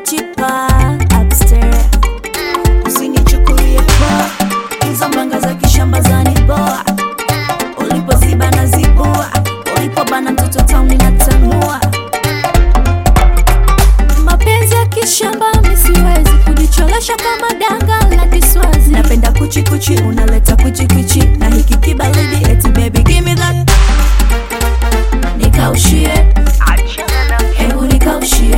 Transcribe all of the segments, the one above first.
kujipa upstairs. Usinichukulie poa, hizo mbanga za kishamba zaniboa. Ulipoziba na zibua, ulipobana mtoto tauni na tanua. Mapenzi ya kishamba mimi siwezi kujicholesha kama danga la Kiswazi. Napenda kuchi kuchi, unaleta kuchi kuchi na hiki kibalidi, eti baby give me that. Nikaushie, hebu nikaushie,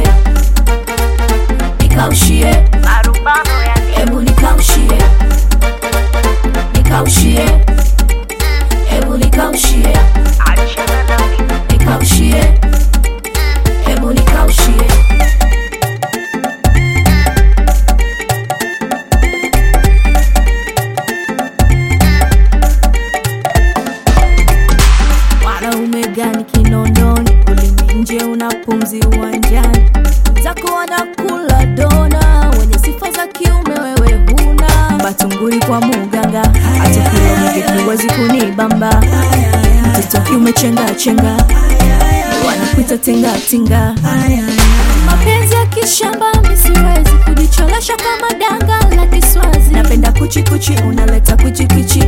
nikaushie, hebu nikaushie, nikaushie, hebu nikaushie, nikaushie, hebu nikaushie. Wanaume gani kinondoni, ulimi nje unapumzi uwanjani. Zako wanakula dona, wenye sifa za kiume wewe huna. Batunguri kwa muganga, hata kilomige kiwezi kunibamba. Mtoto kiume chenga chenga, wanakuita tinga tinga. Mapenzi ya kishamba mimi siwezi kujicholesha kama danga la Kiswazi. Napenda kuchi kuchi, unaleta kuchi kuchi